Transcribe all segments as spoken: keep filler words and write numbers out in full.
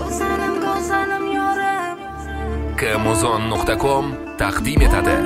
kmozon nuqta com taqdim etadi.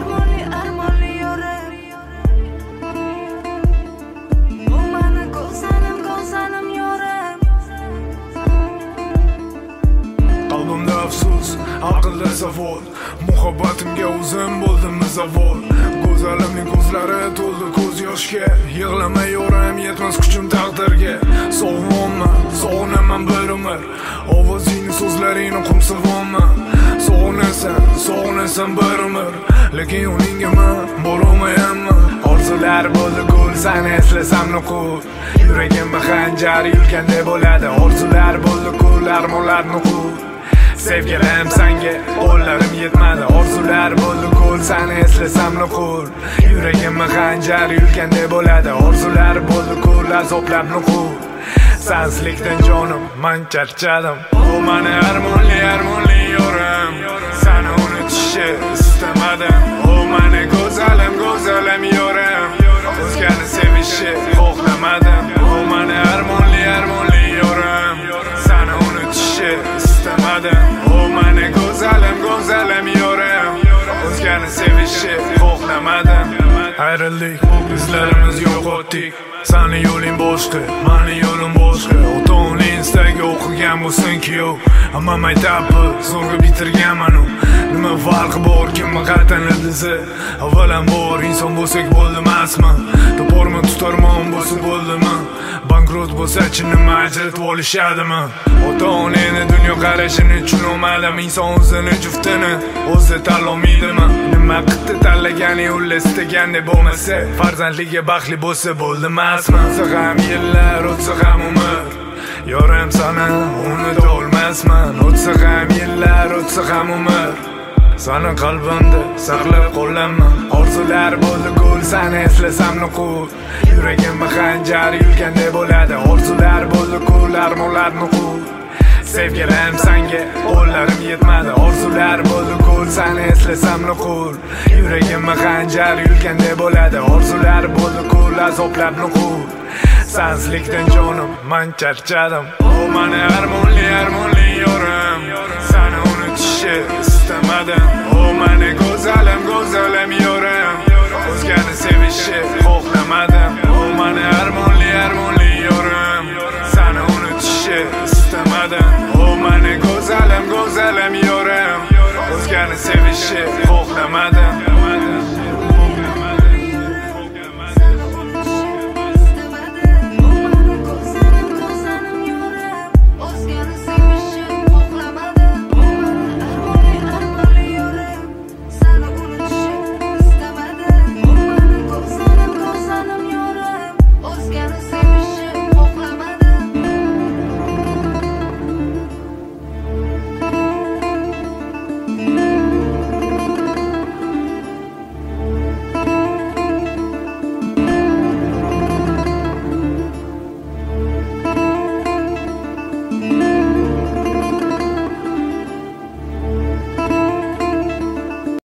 Qalbimda afsus, aqlda savol, muhabbatimga o'zim bo'ldimmi zavol. Go'zalimning ko'zlari to'ldi ko'z yoshga, yig'lamay yoram yetmas kuchim taqdirga. Sog'monman, sog'inaman bir umr, ovozingni so'zlaringni qumsavonman. Sog'inasan, sog'inasan bir umr, lekin yo'lingga men borolmayman. Orzular bo'ldi gul, seni eslasam nuqul, yuragimda xanjar yulganda bo'ladi. Orzular bo'ldi gul, armonlar nuqul, sevgilim senga qo'llarim yetmadi. Orzular bo'ldi gul, seni eslasam nuqul, yuragimda xanjar yulganda bo'ladi. Orzular bo'ldi gul, azoblar nuqul, sensizlikdan jonim men charchadim. Bu meni armonli armonli yorim, seni unutishni istamadim. O meni go'zalim go'zalim yorim, o'zgani sevishni xohlamadim. O meni armonli armonli yorim, seni unutishni istamadim. O meni go'zalim go'zalim yorim, o'zgani sevishni xohlamadim. Ayrıldık, izlerimiz yo'qotdik, seni yo'ling boshqa, meni yo'lim boshqa. Ota-onaning istagi o'qigan bo'lsin-ki yo'q, ammo maktabni zo'rg'a bitirganman. Nima farqi bor kimni qatanadizi? Avvalambor inson bo'lsak bo'ldimasmi? To'porma tutarmon bo'lsa bo'ldimi? Bankrot bo'lsa-chi nima ajratib olishadimi? Ota-onani dunyo qarashini tushunolmadim. Inson o'zini juftini o'zi tanlaydimi? Nima qildi tanlagani ular istaganda bo'lmasa, farzandliga baxtli bo'lsa bo'ldimasmi? O'tsa ham yillar, o'tsa ham umr, yorim sana unuta olmasman. O'tsa ham yillar, o'tsa ham umr, seni qalbimda saqlab qolaman. Orzular bo'ldi gul, seni eslasam nuqul, yuragimda xanjar yulganda bo'ladi. Orzular bo'ldi gul, armonlar nuqul, sevgilim senga qo'llarim yetmadi. Orzular bo'ldi gul, seni eslasam nuqul, yuragimda xanjar yulganda bo'ladi. Orzular bo'ldi gul, azoblar nuqul, sensizlikdan jonim men charchadim. O meni armonli armonli yorim, seni unutishni istamadim. O meni go'zalim go'zalim yorim, o'zgani sevishni xohlamadim. O meni armonli armonli yorim, seni unutishni istamadim. O meni go'zalim go'zalim yorim, o'zgani sevishni